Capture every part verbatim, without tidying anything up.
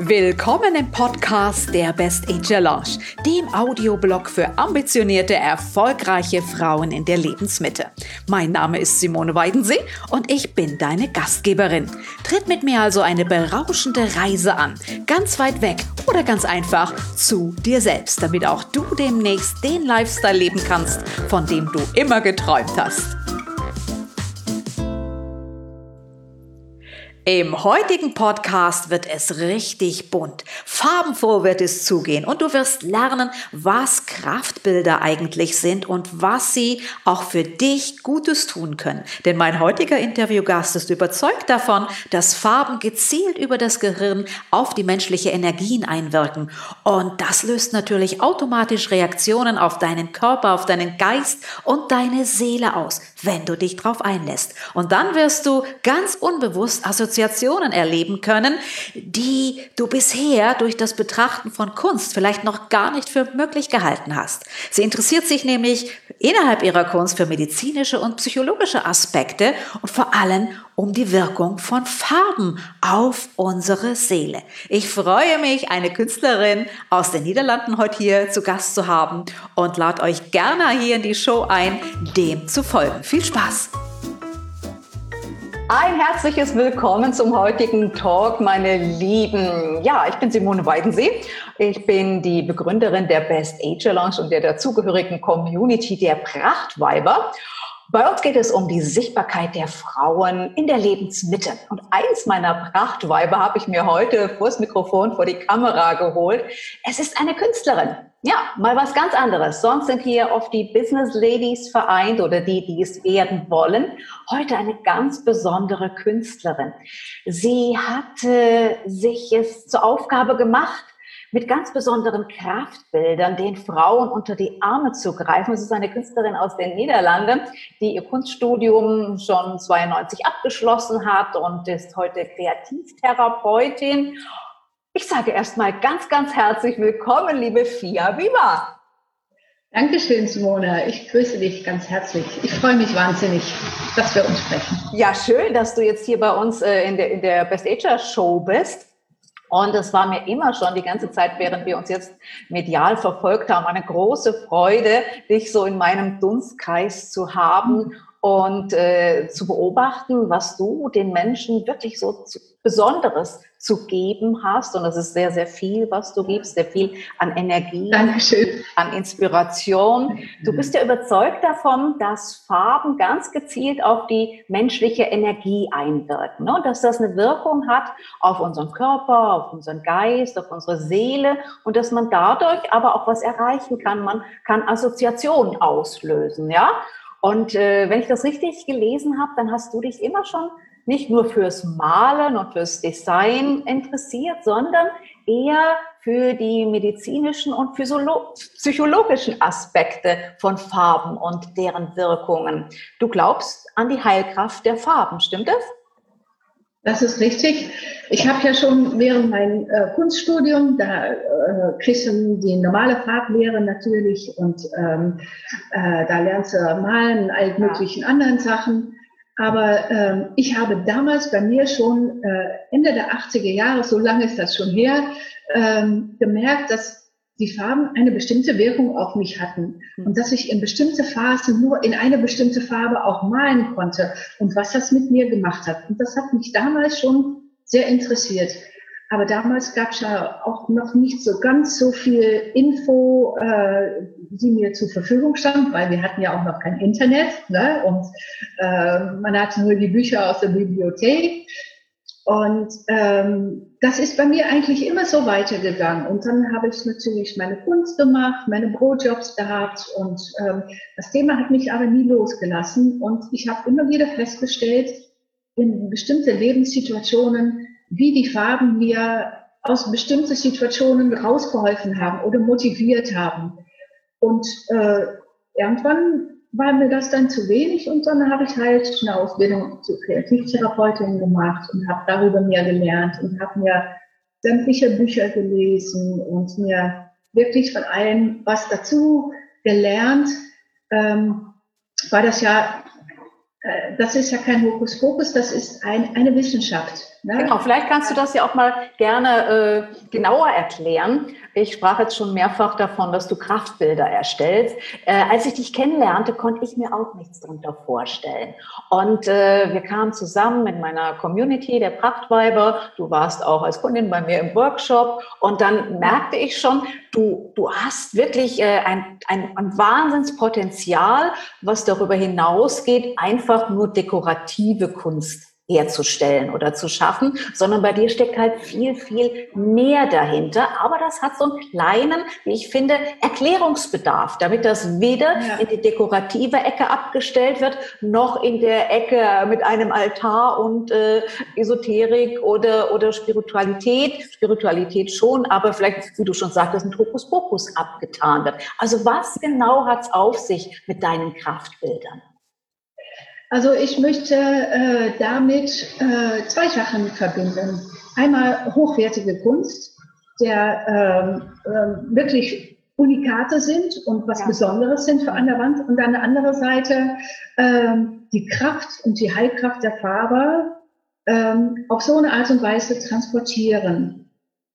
Willkommen im Podcast der Best Ager Lounge, dem Audioblog für ambitionierte, erfolgreiche Frauen in der Lebensmitte. Mein Name ist Simone Weidensee und ich bin deine Gastgeberin. Tritt mit mir also eine berauschende Reise an, ganz weit weg oder ganz einfach zu dir selbst, damit auch du demnächst den Lifestyle leben kannst, von dem du immer geträumt hast. Im heutigen Podcast wird es richtig bunt. Farbenfroh wird es zugehen und du wirst lernen, was Kraftbilder eigentlich sind und was sie auch für dich Gutes tun können. Denn mein heutiger Interviewgast ist überzeugt davon, dass Farben gezielt über das Gehirn auf die menschliche Energien einwirken. Und das löst natürlich automatisch Reaktionen auf deinen Körper, auf deinen Geist und deine Seele aus, wenn du dich drauf einlässt. Und dann wirst du ganz unbewusst Assoziationen erleben können, die du bisher durch das Betrachten von Kunst vielleicht noch gar nicht für möglich gehalten hast. Sie interessiert sich nämlich innerhalb ihrer Kunst für medizinische und psychologische Aspekte und vor allem um die Wirkung von Farben auf unsere Seele. Ich freue mich, eine Künstlerin aus den Niederlanden heute hier zu Gast zu haben und lade euch gerne hier in die Show ein, dem zu folgen. Viel Spaß! Ein herzliches Willkommen zum heutigen Talk, meine Lieben. Ja, ich bin Simone Weidensee. Ich bin die Begründerin der Best Ager Lounge und der dazugehörigen Community der Prachtweiber. Bei uns geht es um die Sichtbarkeit der Frauen in der Lebensmitte. Und eins meiner Prachtweiber habe ich mir heute vors Mikrofon, vor die Kamera geholt. Es ist eine Künstlerin. Ja, mal was ganz anderes. Sonst sind hier oft die Business Ladies vereint oder die, die es werden wollen. Heute eine ganz besondere Künstlerin. Sie hatte sich es zur Aufgabe gemacht, mit ganz besonderen Kraftbildern den Frauen unter die Arme zu greifen. Es ist eine Künstlerin aus den Niederlanden, die ihr Kunststudium schon zweiundneunzig abgeschlossen hat und ist heute Kreativtherapeutin. Ich sage erstmal ganz, ganz herzlich willkommen, liebe Fia Viva. Dankeschön, Simone. Ich grüße dich ganz herzlich. Ich freue mich wahnsinnig, dass wir uns sprechen. Ja, schön, dass du jetzt hier bei uns äh, in der, in der Best Ager Show bist. Und es war mir immer schon die ganze Zeit, während wir uns jetzt medial verfolgt haben, eine große Freude, dich so in meinem Dunstkreis zu haben und äh, zu beobachten, was du den Menschen wirklich so zu, Besonderes zu geben hast. Und das ist sehr, sehr viel, was du gibst, sehr viel an Energie, Dankeschön, an Inspiration. Du bist ja überzeugt davon, dass Farben ganz gezielt auf die menschliche Energie einwirken, ne? Und dass das eine Wirkung hat auf unseren Körper, auf unseren Geist, auf unsere Seele und dass man dadurch aber auch was erreichen kann. Man kann Assoziationen auslösen, ja. Und äh, wenn ich das richtig gelesen habe, dann hast du dich immer schon nicht nur fürs Malen und fürs Design interessiert, sondern eher für die medizinischen und psychologischen Aspekte von Farben und deren Wirkungen. Du glaubst an die Heilkraft der Farben, stimmt das? Das ist richtig. Ich habe ja schon während meinem äh, Kunststudium, da äh, kriegst du die normale Farblehre natürlich und ähm, äh, da lernst du malen, all möglichen ja. anderen Sachen. Aber ähm, ich habe damals bei mir schon äh, Ende der achtziger Jahre, so lange ist das schon her, ähm, gemerkt, dass die Farben eine bestimmte Wirkung auf mich hatten und dass ich in bestimmte Phasen nur in eine bestimmte Farbe auch malen konnte und was das mit mir gemacht hat. Und das hat mich damals schon sehr interessiert. Aber damals gab es ja auch noch nicht so ganz so viel Info, äh, die mir zur Verfügung stand, weil wir hatten ja auch noch kein Internet, ne? Und äh, man hatte nur die Bücher aus der Bibliothek. Und ähm, das ist bei mir eigentlich immer so weitergegangen. Und dann habe ich natürlich meine Kunst gemacht, meine Brotjobs gehabt und ähm, das Thema hat mich aber nie losgelassen. Und ich habe immer wieder festgestellt, in bestimmte Lebenssituationen, wie die Farben mir aus bestimmten Situationen rausgeholfen haben oder motiviert haben. Und äh, irgendwann war mir das dann zu wenig und dann habe ich halt eine Ausbildung zur Kreativtherapeutin gemacht und habe darüber mehr gelernt und habe mir sämtliche Bücher gelesen und mir wirklich von allem was dazu gelernt, ähm, war das ja, äh, das ist ja kein Hokuspokus, das ist ein, eine Wissenschaft. Ne? Genau, vielleicht kannst du das ja auch mal gerne äh, genauer erklären. Ich sprach jetzt schon mehrfach davon, dass du Kraftbilder erstellst. Äh, als ich dich kennenlernte, konnte ich mir auch nichts darunter vorstellen. Und äh, wir kamen zusammen in meiner Community der Prachtweiber. Du warst auch als Kundin bei mir im Workshop. Und dann merkte ich schon, du, du hast wirklich äh, ein, ein, ein Wahnsinnspotenzial, was darüber hinausgeht, einfach nur dekorative Kunst herzustellen oder zu schaffen, sondern bei dir steckt halt viel, viel mehr dahinter. Aber das hat so einen kleinen, wie ich finde, Erklärungsbedarf, damit das weder ja. in die dekorative Ecke abgestellt wird, noch in der Ecke mit einem Altar und äh, Esoterik oder, oder Spiritualität. Spiritualität schon, aber vielleicht, wie du schon sagtest, ein Hokuspokus abgetan wird. Also was genau hat's auf sich mit deinen Kraftbildern? Also ich möchte äh, damit äh, zwei Sachen verbinden. Einmal hochwertige Kunst, der ähm, äh, wirklich Unikate sind und was ja. Besonderes sind für an der Wand. Und an der anderen Seite ähm, die Kraft und die Heilkraft der Farbe ähm, auf so eine Art und Weise transportieren.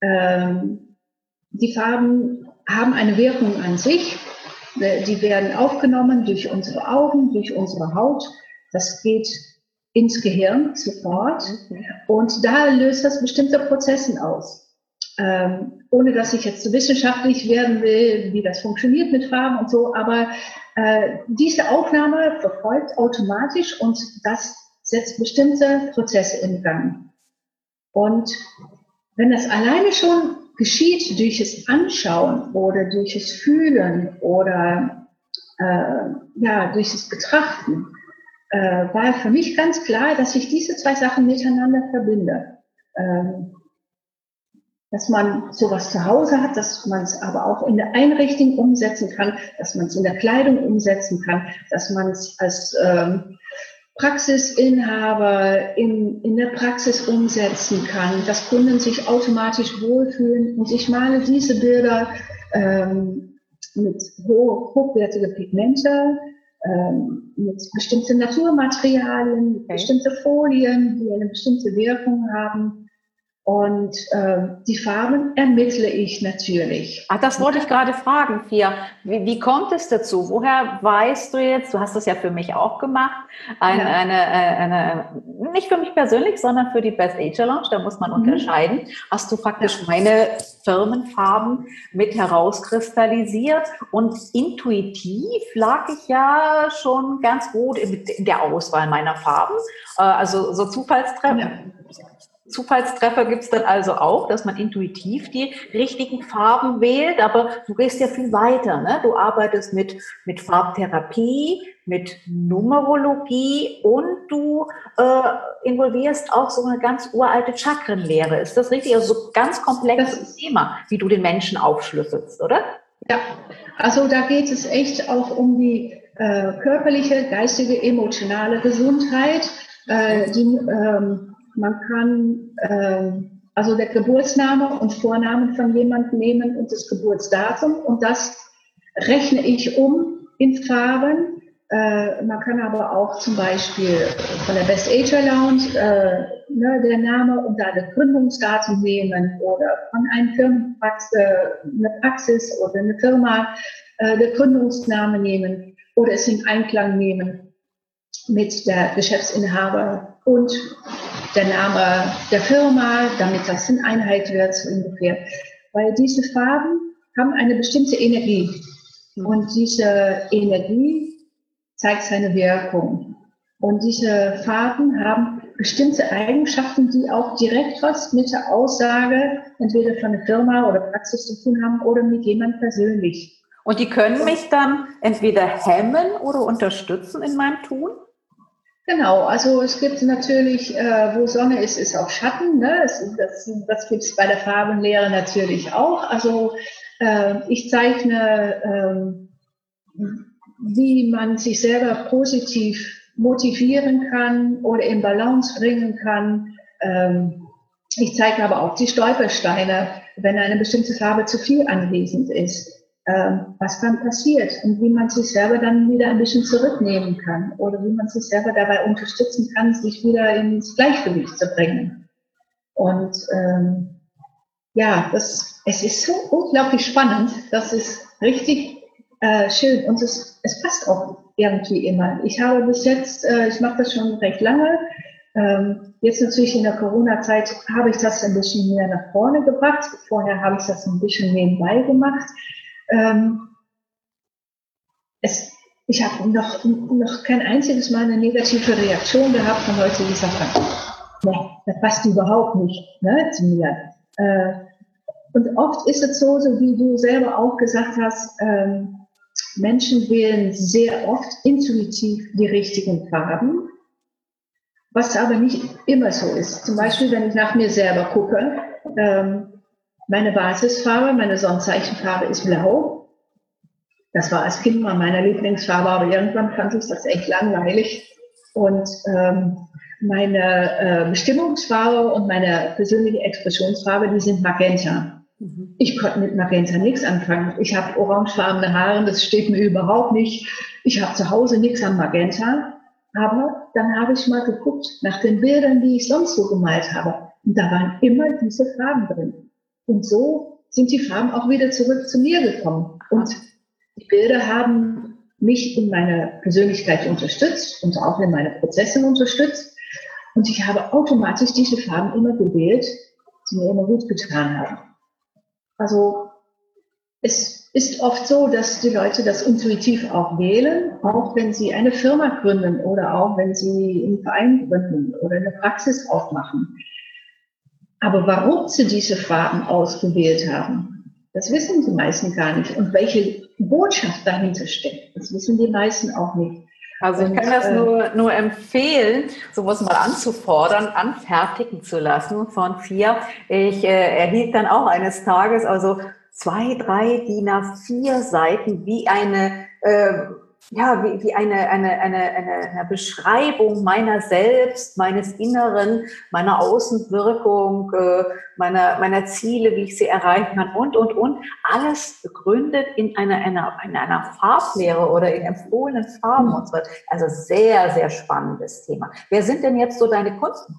Ähm, die Farben haben eine Wirkung an sich. Die werden aufgenommen durch unsere Augen, durch unsere Haut. Das geht ins Gehirn sofort und da löst das bestimmte Prozesse aus. Ähm, ohne dass ich jetzt so wissenschaftlich werden will, wie das funktioniert mit Farben und so, aber äh, diese Aufnahme verfolgt automatisch und das setzt bestimmte Prozesse in Gang. Und wenn das alleine schon geschieht durch das Anschauen oder durch das Fühlen oder äh, ja, durch das Betrachten, Äh, war für mich ganz klar, dass ich diese zwei Sachen miteinander verbinde. Ähm, dass man sowas zu Hause hat, dass man es aber auch in der Einrichtung umsetzen kann, dass man es in der Kleidung umsetzen kann, dass man es als ähm, Praxisinhaber in, in der Praxis umsetzen kann, dass Kunden sich automatisch wohlfühlen. Und ich male diese Bilder ähm, mit hoch, hochwertigen Pigmente, Ähm, mit bestimmten Naturmaterialien, mit okay. bestimmte Folien, die eine bestimmte Wirkung haben. Und äh, die Farben ermittle ich natürlich. Ach, das wollte ich gerade fragen, Fia. Wie, wie kommt es dazu? Woher weißt du jetzt, du hast das ja für mich auch gemacht, ein, ja. eine, eine, nicht für mich persönlich, sondern für die Best Age Lounge, da muss man mhm. unterscheiden. Hast du praktisch ja. meine Firmenfarben mit herauskristallisiert und intuitiv lag ich ja schon ganz gut in, in der Auswahl meiner Farben. Also so Zufallstreffer. Ja. Zufallstreffer gibt es dann also auch, dass man intuitiv die richtigen Farben wählt, aber du gehst ja viel weiter, ne? Du arbeitest mit, mit Farbtherapie, mit Numerologie und du äh, involvierst auch so eine ganz uralte Chakrenlehre. Ist das richtig? Also so ganz komplexes Thema, wie du den Menschen aufschlüsselst, oder? Ja, also da geht es echt auch um die äh, körperliche, geistige, emotionale Gesundheit, äh, die ähm, man kann äh, also der Geburtsname und Vornamen von jemandem nehmen und das Geburtsdatum und das rechne ich um in Farben. Äh, man kann aber auch zum Beispiel von der Best Age Lounge äh, ne, der Name und da das Gründungsdatum nehmen oder von einer Firmenpraxis, eine Praxis oder eine Firma äh, der Gründungsname nehmen oder es in Einklang nehmen mit der Geschäftsinhaber und der Name der Firma, damit das in Einheit wird, so ungefähr. Weil diese Farben haben eine bestimmte Energie. Und diese Energie zeigt seine Wirkung. Und diese Farben haben bestimmte Eigenschaften, die auch direkt was mit der Aussage entweder von der Firma oder Praxis zu tun haben oder mit jemandem persönlich. Und die können mich dann entweder hemmen oder unterstützen in meinem Tun? Genau, also es gibt natürlich, äh, wo Sonne ist, ist auch Schatten. Ne? Das, das, das gibt es bei der Farbenlehre natürlich auch. Also äh, ich zeichne, äh, wie man sich selber positiv motivieren kann oder in Balance bringen kann. Ähm, ich zeige aber auch die Stolpersteine, wenn eine bestimmte Farbe zu viel anwesend ist. Was dann passiert und wie man sich selber dann wieder ein bisschen zurücknehmen kann oder wie man sich selber dabei unterstützen kann, sich wieder ins Gleichgewicht zu bringen. Und ähm, ja, das, es ist so unglaublich spannend. Das ist richtig äh, schön und es, es passt auch irgendwie immer. Ich habe bis jetzt, äh, ich mache das schon recht lange. Ähm, jetzt natürlich in der Corona-Zeit habe ich das ein bisschen mehr nach vorne gebracht. Vorher habe ich das ein bisschen nebenbei gemacht. Ähm, es, ich habe noch, noch kein einziges Mal eine negative Reaktion gehabt von Leuten, die gesagt haben, nee, das passt überhaupt nicht, ne, zu mir. Äh, und oft ist es so, so wie du selber auch gesagt hast, ähm, Menschen wählen sehr oft intuitiv die richtigen Farben, was aber nicht immer so ist. Zum Beispiel, wenn ich nach mir selber gucke, ähm, meine Basisfarbe, meine Sonnenzeichenfarbe ist blau. Das war als Kind mal meine Lieblingsfarbe, aber irgendwann fand ich das echt langweilig. Und ähm, meine äh, Bestimmungsfarbe und meine persönliche Expressionsfarbe, die sind Magenta. Mhm. Ich konnte mit Magenta nichts anfangen. Ich habe orangefarbene Haare, das steht mir überhaupt nicht. Ich habe zu Hause nichts an Magenta. Aber dann habe ich mal geguckt nach den Bildern, die ich sonst so gemalt habe. Und da waren immer diese Farben drin. Und so sind die Farben auch wieder zurück zu mir gekommen. Und die Bilder haben mich in meiner Persönlichkeit unterstützt und auch in meine Prozesse unterstützt. Und ich habe automatisch diese Farben immer gewählt, die mir immer gut getan haben. Also es ist oft so, dass die Leute das intuitiv auch wählen, auch wenn sie eine Firma gründen oder auch wenn sie einen Verein gründen oder eine Praxis aufmachen. Aber warum sie diese Farben ausgewählt haben, das wissen die meisten gar nicht. Und welche Botschaft dahinter steckt, das wissen die meisten auch nicht. Also ich Und, kann das äh, nur, nur empfehlen, sowas mal anzufordern, anfertigen zu lassen von vier. Ich äh, erhielt dann auch eines Tages also zwei, drei D I N A vier Seiten wie eine, äh, ja, wie, wie eine, eine, eine, eine, eine Beschreibung meiner selbst, meines Inneren, meiner Außenwirkung, äh, meiner, meiner Ziele, wie ich sie erreichen kann und, und, und. Alles begründet in einer, einer, in einer Farblehre oder in empfohlenen Farben und so weiter. Also sehr, sehr spannendes Thema. Wer sind denn jetzt so deine Kunden?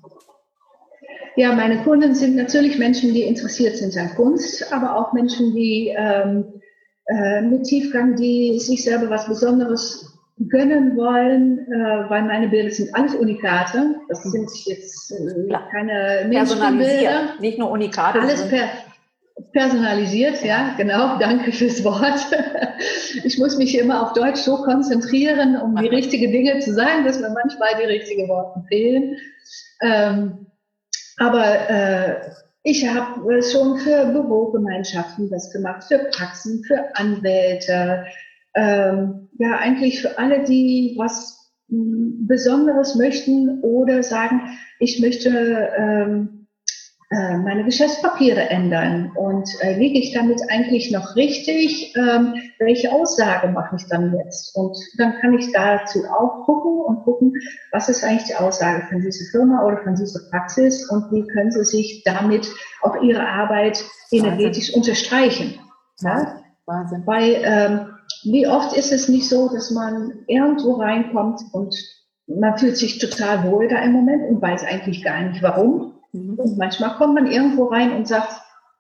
Ja, meine Kunden sind natürlich Menschen, die interessiert sind an Kunst, aber auch Menschen, die ähm, äh, mit Tiefgang, die sich selber was Besonderes gönnen wollen, äh, weil meine Bilder sind alles Unikate. Das sind jetzt äh, keine Mainstream-Bilder. Nicht nur Unikate. Alles per personalisiert, ja, genau. Danke fürs Wort. Ich muss mich immer auf Deutsch so konzentrieren, um die richtigen Dinge zu sagen, dass mir manchmal die richtigen Worte fehlen. Ähm, Aber äh, ich habe schon für Bürogemeinschaften das gemacht, für Praxen, für Anwälte, ähm, ja eigentlich für alle, die was m, Besonderes möchten oder sagen, ich möchte ähm, äh, meine Geschäftspapiere ändern und äh, liege ich damit eigentlich noch richtig? Ähm, welche Aussage mache ich dann jetzt? Und dann kann ich dazu auch gucken und gucken, was ist eigentlich die Aussage von dieser Firma oder von dieser Praxis und wie können sie sich damit auch ihre Arbeit energetisch Wahnsinn. unterstreichen. Ja? Wahnsinn. Weil ähm, wie oft ist es nicht so, dass man irgendwo reinkommt und man fühlt sich total wohl da im Moment und weiß eigentlich gar nicht warum. Und manchmal kommt man irgendwo rein und sagt,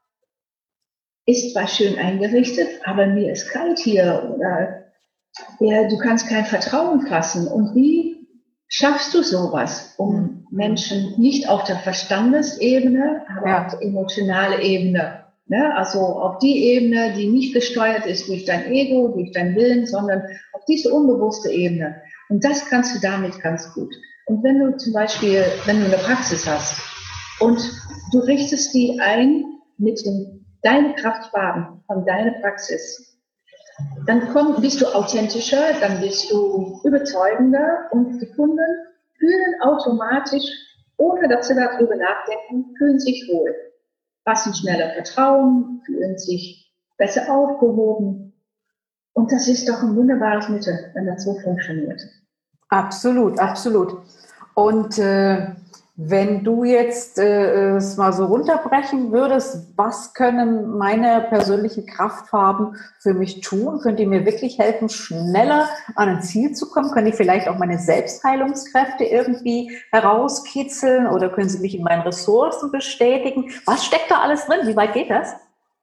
ist zwar schön eingerichtet, aber mir ist kalt hier oder ja, du kannst kein Vertrauen fassen. Und wie schaffst du sowas, um Menschen nicht auf der Verstandesebene, aber Ja. auf der emotionalen Ebene, ne? Also auf die Ebene, die nicht gesteuert ist durch dein Ego, durch dein Willen, sondern auf diese unbewusste Ebene. Und das kannst du damit ganz gut. Und wenn du zum Beispiel, wenn du eine Praxis hast, und du richtest die ein mit den, deinen Kraftfarben von deiner Praxis. Dann komm, bist du authentischer, dann bist du überzeugender und die Kunden fühlen automatisch, ohne dass sie darüber nachdenken, fühlen sich wohl. Fassen schneller Vertrauen, fühlen sich besser aufgehoben. Und das ist doch ein wunderbares Mittel, wenn das so funktioniert. Absolut, absolut. Und äh, Wenn du jetzt äh, es mal so runterbrechen würdest, was können meine persönlichen Kraftfarben für mich tun? Können die mir wirklich helfen, schneller an ein Ziel zu kommen? Können die vielleicht auch meine Selbstheilungskräfte irgendwie herauskitzeln oder können sie mich in meinen Ressourcen bestätigen? Was steckt da alles drin? Wie weit geht das?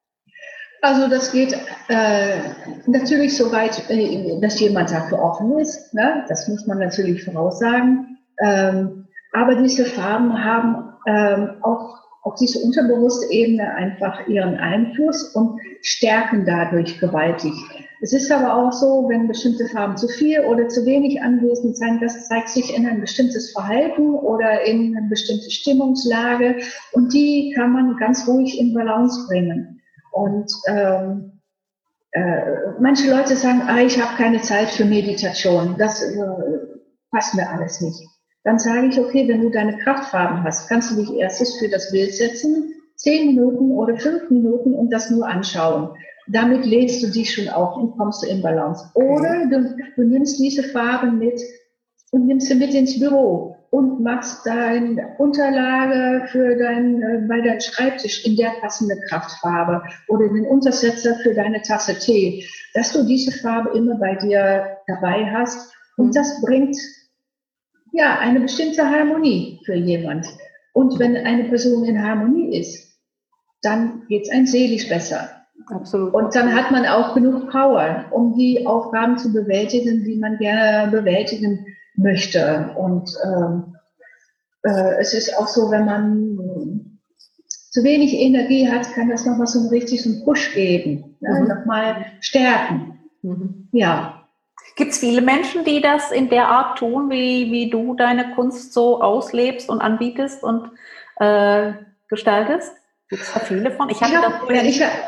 Also das geht äh, natürlich so weit, äh, dass jemand dafür offen ist. Ne? Das muss man natürlich voraussagen. Ähm, Aber diese Farben haben ähm, auch auf diese unterbewusste Ebene einfach ihren Einfluss und stärken dadurch gewaltig. Es ist aber auch so, wenn bestimmte Farben zu viel oder zu wenig anwesend sind, das zeigt sich in ein bestimmtes Verhalten oder in eine bestimmte Stimmungslage und die kann man ganz ruhig in Balance bringen. Und ähm, äh, manche Leute sagen, ah, ich habe keine Zeit für Meditation, das äh, passt mir alles nicht. Dann sage ich, okay, wenn du deine Kraftfarben hast, kannst du dich erstes für das Bild setzen, zehn Minuten oder fünf Minuten und das nur anschauen. Damit lädst du dich schon auf und kommst du in Balance. Oder du, du nimmst diese Farben mit und nimmst sie mit ins Büro und machst deine Unterlage für dein, äh, bei deinem Schreibtisch in der passende Kraftfarbe oder den Untersetzer für deine Tasse Tee, dass du diese Farbe immer bei dir dabei hast. Und das bringt ja eine bestimmte Harmonie für jemand. Und wenn eine Person in Harmonie ist, dann geht's einem seelisch besser. Absolut. Und dann hat man auch genug Power, um die Aufgaben zu bewältigen, die man gerne bewältigen möchte. Und ähm, äh, es ist auch so, wenn man zu wenig Energie hat, kann das nochmal so einen richtigen Push geben, ne? Mhm. Nochmal stärken. Mhm. Ja. Gibt es viele Menschen, die das in der Art tun, wie, wie du deine Kunst so auslebst und anbietest und äh, gestaltest? Gibt es da viele von? Ich habe ich habe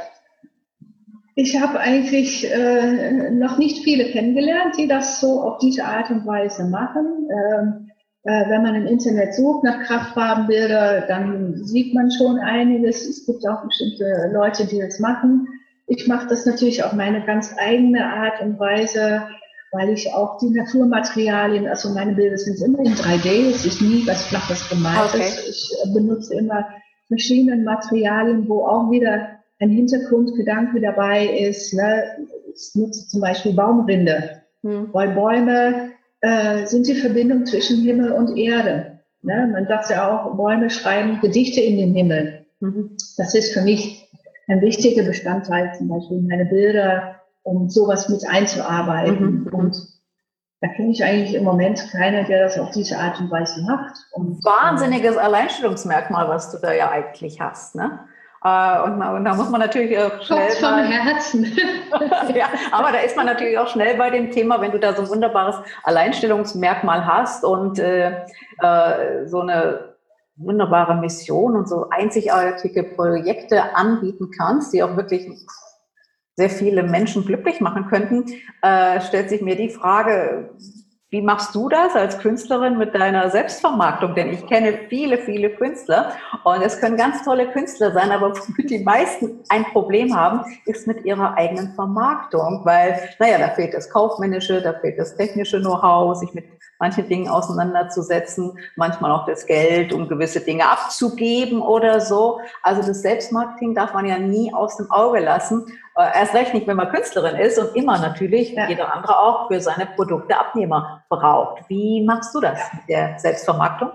ich, ich hab eigentlich äh, noch nicht viele kennengelernt, die das so auf diese Art und Weise machen. Ähm, äh, wenn man im Internet sucht nach Kraftfarbenbilder, dann sieht man schon einiges. Es gibt auch bestimmte Leute, die das machen. Ich mache das natürlich auf meine ganz eigene Art und Weise, weil ich auch die Naturmaterialien, also meine Bilder sind immer in drei D, es ist nie was Flaches gemaltes. Okay. Ich benutze immer verschiedene Materialien, wo auch wieder ein Hintergrundgedanke dabei ist. Ne? Ich nutze zum Beispiel Baumrinde, hm. weil Bäume äh, sind die Verbindung zwischen Himmel und Erde. Ne? Man sagt ja auch, Bäume schreiben Gedichte in den Himmel. Mhm. Das ist für mich ein wichtiger Bestandteil, zum Beispiel meine Bilder, um sowas mit einzuarbeiten. Mhm. Und da kenne ich eigentlich im Moment keiner, der das auf diese Art und Weise macht. Und, wahnsinniges äh, Alleinstellungsmerkmal, was du da ja eigentlich hast, ne? Äh, und, und da muss man natürlich auch schnell vom mal, Herzen. Ja, aber da ist man natürlich auch schnell bei dem Thema, wenn du da so ein wunderbares Alleinstellungsmerkmal hast und äh, äh, so eine wunderbare Mission und so einzigartige Projekte anbieten kannst, die auch wirklich sehr viele Menschen glücklich machen könnten, äh, stellt sich mir die Frage, wie machst du das als Künstlerin mit deiner Selbstvermarktung? Denn ich kenne viele, viele Künstler und es können ganz tolle Künstler sein, aber womit die meisten ein Problem haben, ist mit ihrer eigenen Vermarktung, weil, naja, da fehlt das Kaufmännische, da fehlt das technische Know-how, sich mit manchen Dingen auseinanderzusetzen, manchmal auch das Geld, um gewisse Dinge abzugeben oder so. Also das Selbstmarketing darf man ja nie aus dem Auge lassen. Erst recht nicht, wenn man Künstlerin ist und immer natürlich, ja. jeder andere auch, für seine Produkte Abnehmer braucht. Wie machst du das mit der Selbstvermarktung?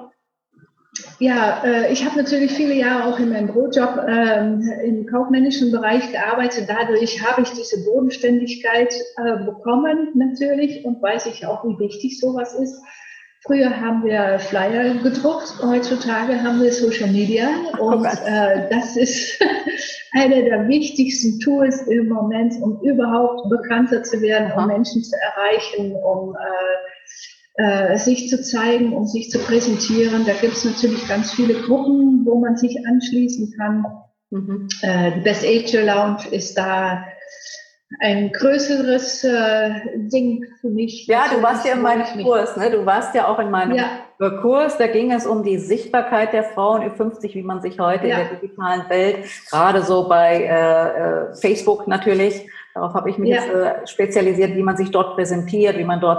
Ja, äh, ich habe natürlich viele Jahre auch in meinem Brotjob ähm, im kaufmännischen Bereich gearbeitet. Dadurch habe ich diese Bodenständigkeit äh, bekommen natürlich und weiß ich auch, wie wichtig sowas ist. Früher haben wir Flyer gedruckt, heutzutage haben wir Social Media und äh, das ist eine der wichtigsten Tools im Moment, um überhaupt bekannter zu werden, um Menschen zu erreichen, um äh, äh, sich zu zeigen, um sich zu präsentieren. Da gibt es natürlich ganz viele Gruppen, wo man sich anschließen kann. Mhm. Äh, die Best Age Lounge ist da ein größeres äh, Ding für mich. Ja, du warst ja in meinem Kurs, ne? Du warst ja auch in meinem ja. Kurs, da ging es um die Sichtbarkeit der Frauen Ü fünfzig, wie man sich heute ja. in der digitalen Welt, gerade so bei äh, Facebook natürlich, darauf habe ich mich ja. jetzt äh, spezialisiert, wie man sich dort präsentiert, wie man dort sein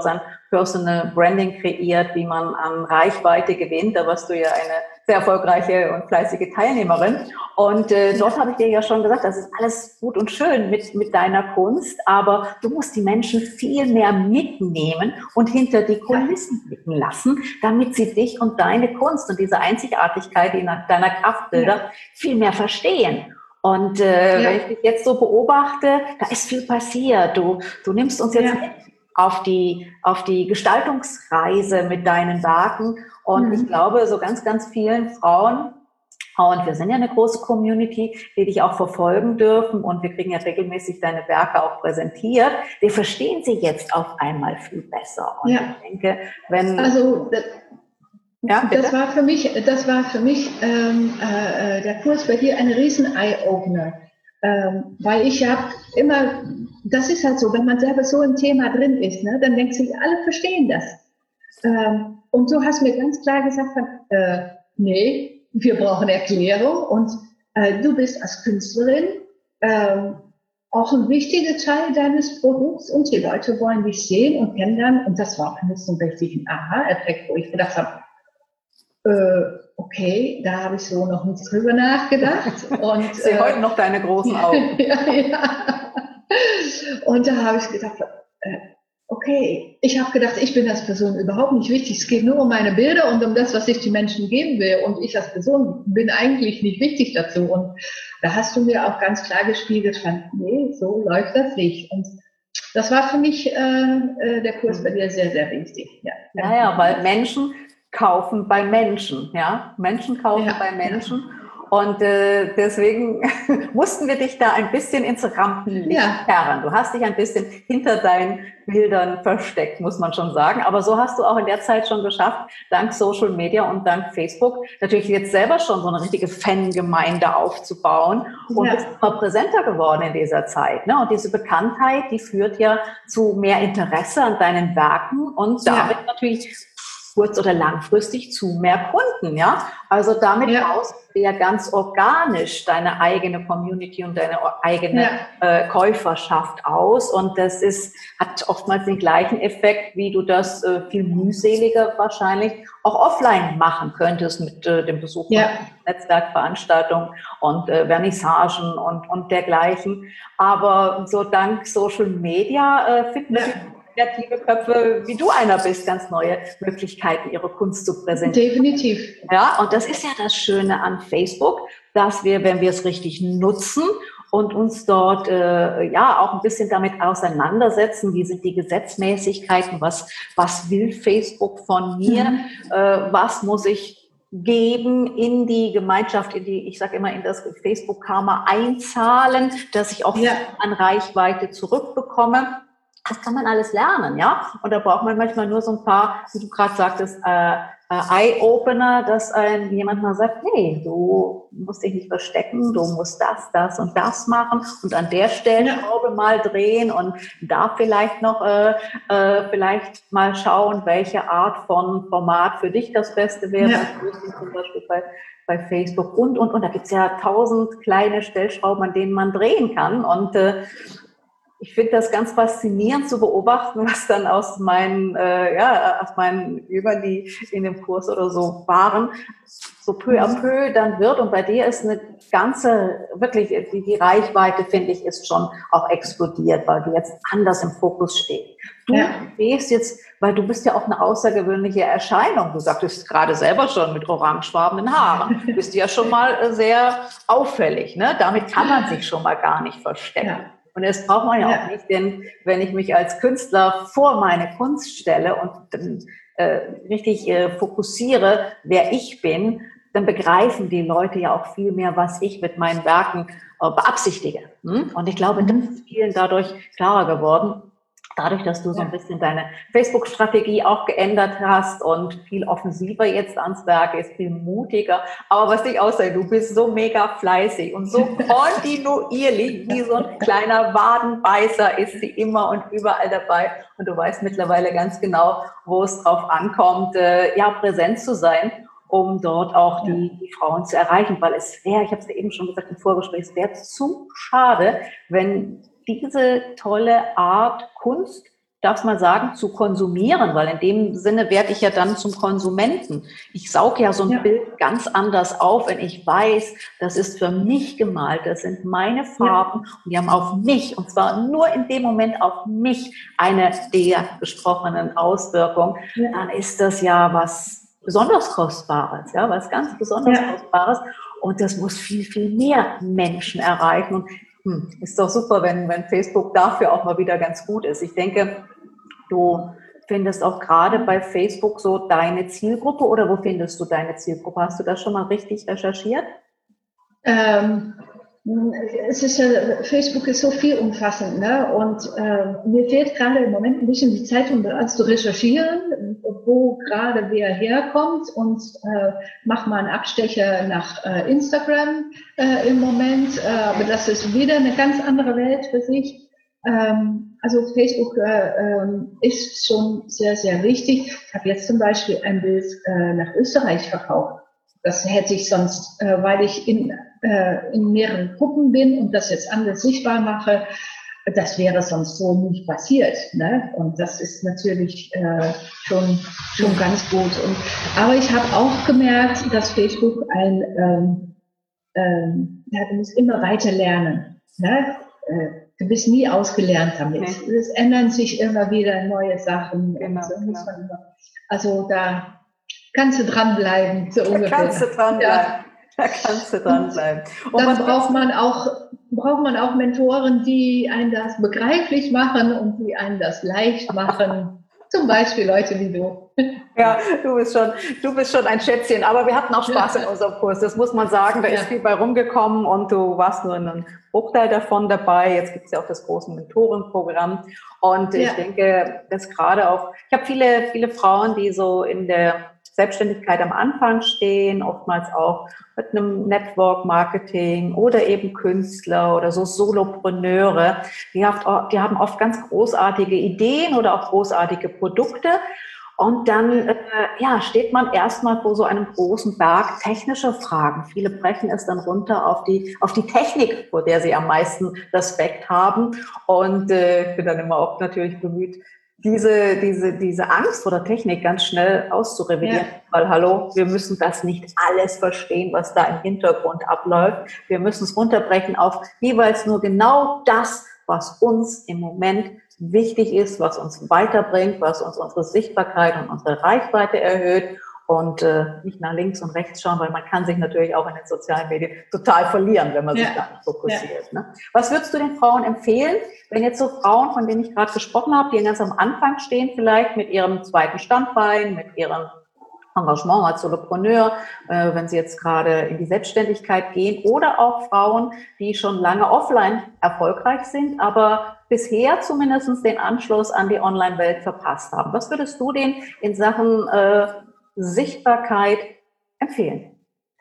Personal Branding kreiert, wie man an Reichweite gewinnt. Da warst du ja eine sehr erfolgreiche und fleißige Teilnehmerin. Und äh, dort habe ich dir ja schon gesagt, das ist alles gut und schön mit, mit deiner Kunst, aber du musst die Menschen viel mehr mitnehmen und hinter die Kulissen blicken lassen, damit sie dich und deine Kunst und diese Einzigartigkeit deiner Kraftbilder ja. viel mehr verstehen. Und äh, ja. wenn ich dich jetzt so beobachte, da ist viel passiert. Du, du nimmst uns jetzt ja. mit auf die, auf die Gestaltungsreise mit deinen Werken. Und mhm. ich glaube, so ganz, ganz vielen Frauen, und wir sind ja eine große Community, die dich auch verfolgen dürfen, und wir kriegen ja regelmäßig deine Werke auch präsentiert. Wir verstehen sie jetzt auf einmal viel besser. Und ja. ich denke, wenn... Also, das, ja, das war für mich, das war für mich ähm, äh, der Kurs bei dir ein riesen Eye-Opener. Ähm, weil ich habe immer, das ist halt so, wenn man selber so im Thema drin ist, ne, dann denkt sich, alle verstehen das. Ähm, und du hast mir ganz klar gesagt, äh, nee, wir brauchen Erklärung, und äh, du bist als Künstlerin äh, auch ein wichtiger Teil deines Produkts, und die Leute wollen dich sehen und kennenlernen, und das war für mich so ein richtig ein Aha-Effekt, wo ich gedacht habe, äh, okay, da habe ich so noch nicht drüber nachgedacht. Und ich sehe äh, heute noch deine großen Augen. ja, ja. Und da habe ich gedacht, äh, okay, ich habe gedacht, ich bin als Person überhaupt nicht wichtig. Es geht nur um meine Bilder und um das, was ich den Menschen geben will. Und ich als Person bin eigentlich nicht wichtig dazu. Und da hast du mir auch ganz klar gespiegelt, fand, nee, so läuft das nicht. Und das war für mich äh, äh, der Kurs bei dir sehr, sehr wichtig. Ja, ja, ja, weil Menschen kaufen bei Menschen, ja, Menschen kaufen ja, bei Menschen. Ja. Und äh, deswegen mussten wir dich da ein bisschen ins Rampenlicht ja. zerren. Du hast dich ein bisschen hinter deinen Bildern versteckt, muss man schon sagen. Aber so hast du auch in der Zeit schon geschafft, dank Social Media und dank Facebook, natürlich jetzt selber schon so eine richtige Fangemeinde aufzubauen. Und ja. bist immer präsenter geworden in dieser Zeit. Ne? Und diese Bekanntheit, die führt ja zu mehr Interesse an deinen Werken und damit ja. natürlich kurz- oder langfristig zu mehr Kunden, ja. Also damit ja. baust du ja ganz organisch deine eigene Community und deine eigene ja. äh, Käuferschaft aus. Und das ist, hat oftmals den gleichen Effekt, wie du das äh, viel mühseliger wahrscheinlich auch offline machen könntest mit äh, dem Besuch von ja. Netzwerkveranstaltungen und äh, Vernissagen und, und dergleichen. Aber so dank Social Media äh, finden ja. kreative Köpfe, wie du einer bist, ganz neue Möglichkeiten, ihre Kunst zu präsentieren. Definitiv. Ja, und das ist ja das Schöne an Facebook, dass wir, wenn wir es richtig nutzen und uns dort äh, ja auch ein bisschen damit auseinandersetzen, wie sind die Gesetzmäßigkeiten, was, was will Facebook von mir, mhm. äh, was muss ich geben in die Gemeinschaft, in die, ich sage immer, in das Facebook-Karma einzahlen, dass ich auch ja. an Reichweite zurückbekomme. Das kann man alles lernen, ja. Und da braucht man manchmal nur so ein paar, wie du gerade sagtest, äh, äh, Eye-Opener, dass ein jemand mal sagt, nee, du musst dich nicht verstecken, du musst das, das und das machen und an der Stellschraube ja. mal drehen und da vielleicht noch äh, äh, vielleicht mal schauen, welche Art von Format für dich das Beste wäre. Ja. Zum Beispiel bei bei Facebook und, und, und. Da gibt's ja tausend kleine Stellschrauben, an denen man drehen kann. Und äh, ich finde das ganz faszinierend zu beobachten, was dann aus meinen, äh, ja, aus meinen Jüngern, die in dem Kurs oder so waren, so peu à peu dann wird. Und bei dir ist eine ganze, wirklich, die, die Reichweite, finde ich, ist schon auch explodiert, weil du jetzt anders im Fokus stehst. Du ja. stehst jetzt, weil du bist ja auch eine außergewöhnliche Erscheinung. Du sagtest gerade selber schon mit orangefarbenen Haaren. Du bist ja schon mal sehr auffällig, ne? Damit kann man sich schon mal gar nicht verstecken. Ja. Und das braucht man ja, ja auch nicht, denn wenn ich mich als Künstler vor meine Kunst stelle und dann, äh, richtig äh, fokussiere, wer ich bin, dann begreifen die Leute ja auch viel mehr, was ich mit meinen Werken äh, beabsichtige. Hm? Und ich glaube, das ist vielen dadurch klarer geworden. Dadurch, dass du so ein bisschen deine Facebook-Strategie auch geändert hast und viel offensiver jetzt ans Werk ist, viel mutiger. Aber was dich aussieht, du bist so mega fleißig und so kontinuierlich, wie so ein kleiner Wadenbeißer ist sie immer und überall dabei. Und du weißt mittlerweile ganz genau, wo es drauf ankommt, äh, ja, präsent zu sein, um dort auch die, die Frauen zu erreichen. Weil es wäre, ich habe es dir eben schon gesagt im Vorgespräch, es wäre zu schade, wenn diese tolle Art Kunst darf es mal sagen, zu konsumieren, weil in dem Sinne werde ich ja dann zum Konsumenten. Ich sauge ja so ein ja. Bild ganz anders auf, wenn ich weiß, das ist für mich gemalt, das sind meine Farben ja. und die haben auf mich, und zwar nur in dem Moment auf mich, eine der besprochenen Auswirkungen, ja. dann ist das ja was besonders Kostbares, ja, was ganz besonders ja. Kostbares, und das muss viel, viel mehr Menschen erreichen. Und hm, ist doch super, wenn, wenn Facebook dafür auch mal wieder ganz gut ist. Ich denke, du findest auch gerade bei Facebook so deine Zielgruppe, oder wo findest du deine Zielgruppe? Hast du das schon mal richtig recherchiert? Ähm, es ist ja, Facebook ist so viel umfassend, ne? Und äh, mir fehlt gerade im Moment ein bisschen die Zeit, um das zu recherchieren, wo gerade wer herkommt, und äh, mach mal einen Abstecher nach äh, Instagram äh, im Moment, äh, aber das ist wieder eine ganz andere Welt für sich. Ähm, also Facebook äh, ähm, ist schon sehr, sehr wichtig. Ich habe jetzt zum Beispiel ein Bild äh, nach Österreich verkauft. Das hätte ich sonst, äh, weil ich in, äh, in mehreren Gruppen bin und das jetzt anders sichtbar mache, das wäre sonst so nicht passiert, ne? Und das ist natürlich äh, schon schon ganz gut. Und, aber ich habe auch gemerkt, dass Facebook ein, ähm, ähm, ja, du musst immer weiter lernen, ne? Äh, du bist nie ausgelernt damit. Okay. Es ändern sich immer wieder neue Sachen. Genau, so muss man immer, also da kannst du dranbleiben, so ungefähr. Da kannst du dranbleiben. Ja. Da kannst du dranbleiben. Und dann braucht man auch, braucht man auch Mentoren, die einen das begreiflich machen und die einen das leicht machen. Zum Beispiel Leute wie du. Ja, du bist schon, du bist schon ein Schätzchen. Aber wir hatten auch Spaß in unserem Kurs. Das muss man sagen. Da ist viel bei rumgekommen und du warst nur in einem Bruchteil davon dabei. Jetzt gibt es ja auch das große Mentorenprogramm. Und ja. ich denke, dass gerade auch, ich habe viele, viele Frauen, die so in der Selbstständigkeit am Anfang stehen, oftmals auch mit einem Network-Marketing oder eben Künstler oder so Solopreneure. Die, hat, die haben oft ganz großartige Ideen oder auch großartige Produkte. Und dann äh, ja, steht man erstmal vor so einem großen Berg technischer Fragen. Viele brechen es dann runter auf die, auf die Technik, vor der sie am meisten Respekt haben. Und äh, ich bin dann immer auch natürlich bemüht, diese, diese, diese Angst vor der Technik ganz schnell auszurevidieren. Ja. Weil, hallo, wir müssen das nicht alles verstehen, was da im Hintergrund abläuft. Wir müssen es runterbrechen auf jeweils nur genau das, was uns im Moment wichtig ist, was uns weiterbringt, was uns unsere Sichtbarkeit und unsere Reichweite erhöht, und äh, nicht nach links und rechts schauen, weil man kann sich natürlich auch in den sozialen Medien total verlieren, wenn man ja. sich da nicht fokussiert. Ja. Ne? Was würdest du den Frauen empfehlen, wenn jetzt so Frauen, von denen ich gerade gesprochen habe, die ganz am Anfang stehen, vielleicht mit ihrem zweiten Standbein, mit ihrem Engagement als Solopreneur, äh, wenn sie jetzt gerade in die Selbstständigkeit gehen, oder auch Frauen, die schon lange offline erfolgreich sind, aber bisher zumindest den Anschluss an die Online-Welt verpasst haben. Was würdest du denen in Sachen äh, Sichtbarkeit empfehlen?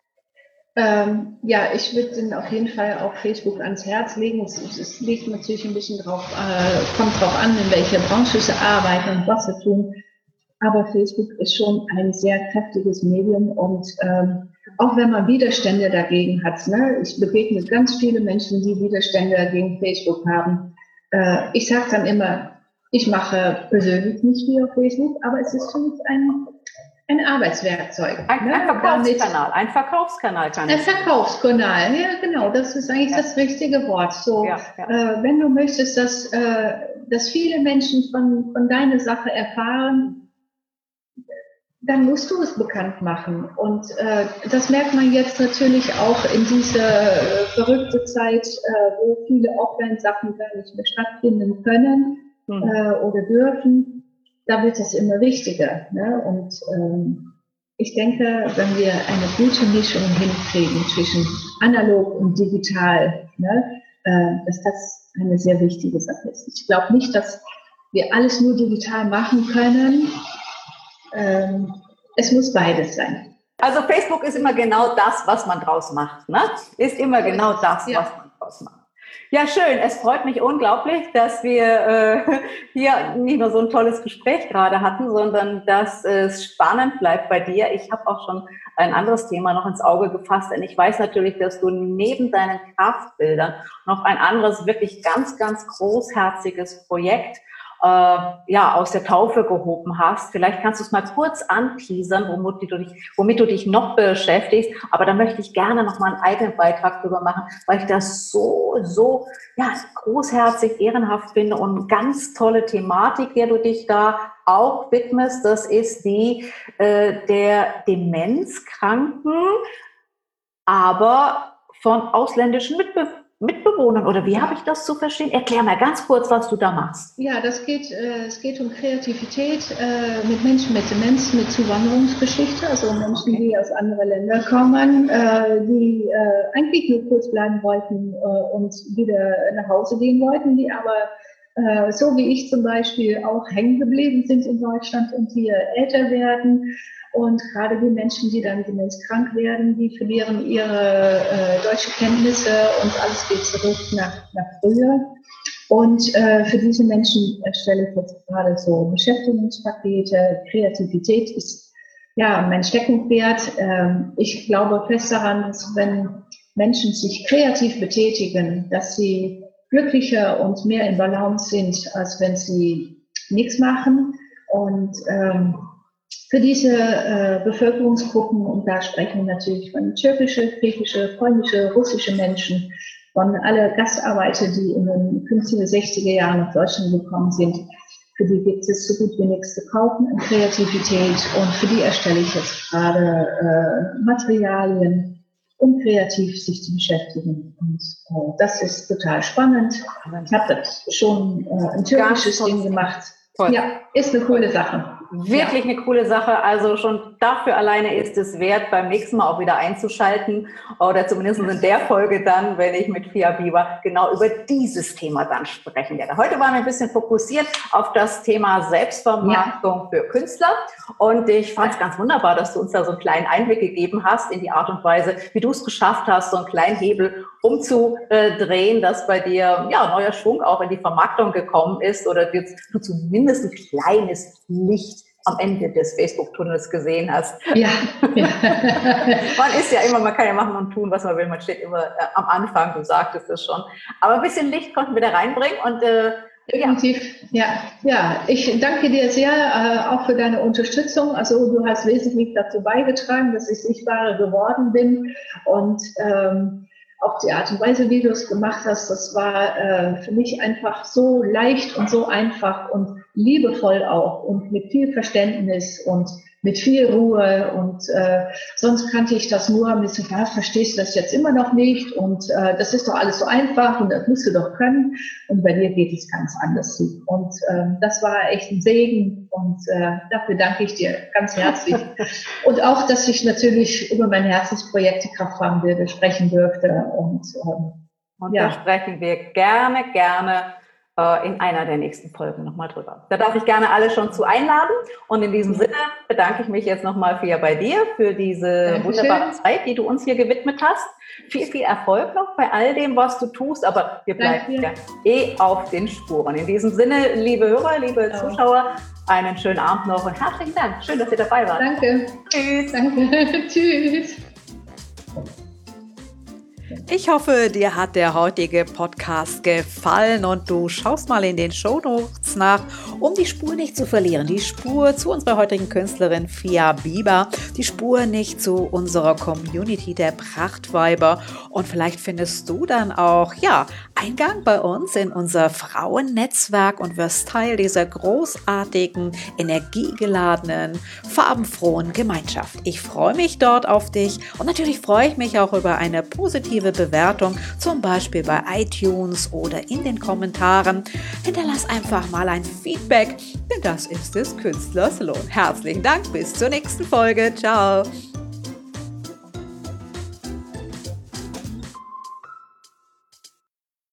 Ähm, ja, ich würde Ihnen auf jeden Fall auch Facebook ans Herz legen. Es, es liegt natürlich ein bisschen drauf, äh, kommt drauf an, in welcher Branche Sie arbeiten und was Sie tun. Aber Facebook ist schon ein sehr kräftiges Medium, und ähm, auch wenn man Widerstände dagegen hat, ne, ich begegne ganz viele Menschen, die Widerstände gegen Facebook haben. Äh, ich sage dann immer, ich mache persönlich nicht viel auf Facebook, aber es ist für mich ein Ein Arbeitswerkzeug. Ein, ne? ein Verkaufskanal, ein Verkaufskanal kann ich Ein Verkaufskanal, ja genau, das ist eigentlich ja. das richtige Wort. So, ja, ja. Äh, wenn du möchtest, dass, äh, dass viele Menschen von, von deiner Sache erfahren, dann musst du es bekannt machen. Und äh, das merkt man jetzt natürlich auch in dieser äh, verrückte Zeit, äh, wo viele Offline-Sachen gar nicht mehr stattfinden können hm. äh, oder dürfen. Da wird es immer wichtiger. Ne? Und ähm, ich denke, wenn wir eine gute Mischung hinkriegen zwischen analog und digital, ne, äh, dass das eine sehr wichtige Sache ist. Ich glaube nicht, dass wir alles nur digital machen können. Ähm, es muss beides sein. Also Facebook ist immer genau das, was man draus macht. Ne? Ist immer genau das, ja. was man draus macht. Ja, schön. Es freut mich unglaublich, dass wir äh, hier nicht nur so ein tolles Gespräch gerade hatten, sondern dass es spannend bleibt bei dir. Ich habe auch schon ein anderes Thema noch ins Auge gefasst, denn ich weiß natürlich, dass du neben deinen Kraftbildern noch ein anderes, wirklich ganz, ganz großherziges Projekt äh, ja, aus der Taufe gehoben hast. Vielleicht kannst du es mal kurz anteasern, womit du dich, womit du dich noch beschäftigst. Aber da möchte ich gerne noch mal einen eigenen Beitrag drüber machen, weil ich das so, so, ja, großherzig, ehrenhaft finde und ganz tolle Thematik, der du dich da auch widmest. Das ist die äh, der Demenzkranken, aber von ausländischen Mitbe- Mitbewohnern. Oder wie habe ich das zu verstehen? Erklär mal ganz kurz, was du da machst. Ja, das geht, äh, es geht um Kreativität äh, mit Menschen mit Demenz, mit Zuwanderungsgeschichte, also Menschen, die aus anderen Ländern kommen, äh, die äh, eigentlich nur kurz bleiben wollten äh, und wieder nach Hause gehen wollten, die aber äh, so wie ich zum Beispiel auch hängen geblieben sind in Deutschland und hier älter werden. Und gerade die Menschen, die dann demenzkrank werden, die verlieren ihre äh, deutsche Kenntnisse und alles geht zurück nach, nach früher. Und äh, für diese Menschen erstelle ich jetzt gerade so Beschäftigungspakete. Kreativität ist ja mein Steckenpferd. Ähm, ich glaube fest daran, dass wenn Menschen sich kreativ betätigen, dass sie glücklicher und mehr in Balance sind, als wenn sie nichts machen. Und ähm, für diese äh, Bevölkerungsgruppen, und da sprechen wir natürlich von türkische, griechische, polnische, russische Menschen, von alle Gastarbeiter, die in den fünfziger, sechziger Jahren nach Deutschland gekommen sind, für die gibt es so gut wie nichts zu kaufen an Kreativität und für die erstelle ich jetzt gerade äh, Materialien, um kreativ sich zu beschäftigen. Und äh, das ist total spannend. Ich habe das schon äh, ein türkisches Ding gemacht. Toll. Ja, ist eine coole Sache. Wirklich ja. Eine coole Sache. Also schon dafür alleine ist es wert, beim nächsten Mal auch wieder einzuschalten oder zumindest in der Folge dann, wenn ich mit Fia Bieber genau über dieses Thema dann sprechen werde. Heute waren wir ein bisschen fokussiert auf das Thema Selbstvermarktung ja. für Künstler und ich fand es ganz wunderbar, dass du uns da so einen kleinen Einblick gegeben hast in die Art und Weise, wie du es geschafft hast, so einen kleinen Hebel umzudrehen, dass bei dir ja neuer Schwung auch in die Vermarktung gekommen ist oder jetzt du zumindest ein kleines Licht am Ende des Facebook-Tunnels gesehen hast. Ja. ja. Man ist ja immer, man kann ja machen und tun, was man will. Man steht immer äh, am Anfang, du sagtest es schon. Aber ein bisschen Licht konnten wir da reinbringen und äh, definitiv, ja. ja. Ja, ich danke dir sehr äh, auch für deine Unterstützung. Also du hast wesentlich dazu beigetragen, dass ich sichtbarer geworden bin und ähm, auch die Art und Weise, wie du es gemacht hast, das war äh, für mich einfach so leicht und so einfach und liebevoll auch und mit viel Verständnis und mit viel Ruhe und äh, sonst kannte ich das nur mit so, was, verstehst du das jetzt immer noch nicht und äh, das ist doch alles so einfach und das musst du doch können und bei dir geht es ganz anders und äh, das war echt ein Segen und äh, dafür danke ich dir ganz herzlich und auch, dass ich natürlich über mein Herzensprojekt die Kraftfarbenbilder sprechen durfte und, ähm, und ja. Da sprechen wir gerne, gerne in einer der nächsten Folgen nochmal drüber. Da darf ich gerne alle schon zu einladen und in diesem Sinne bedanke ich mich jetzt nochmal Fia bei dir für diese Dankeschön. Wunderbare Zeit, die du uns hier gewidmet hast. Viel, viel Erfolg noch bei all dem, was du tust, aber wir bleiben ja eh auf den Spuren. In diesem Sinne, liebe Hörer, liebe ja. Zuschauer, einen schönen Abend noch und herzlichen Dank. Schön, dass ihr dabei wart. Danke. Tschüss. Danke. Tschüss. Ich hoffe, dir hat der heutige Podcast gefallen und du schaust mal in den Shownotes nach, um die Spur nicht zu verlieren. Die Spur zu unserer heutigen Künstlerin Fia Bieber, die Spur nicht zu unserer Community der Prachtweiber und vielleicht findest du dann auch, ja, Eingang bei uns in unser Frauennetzwerk und wirst Teil dieser großartigen, energiegeladenen, farbenfrohen Gemeinschaft. Ich freue mich dort auf dich und natürlich freue ich mich auch über eine positive Bewertung, zum Beispiel bei iTunes oder in den Kommentaren. Hinterlass einfach mal ein Feedback, denn das ist des Künstlers Lohn. Herzlichen Dank, bis zur nächsten Folge. Ciao.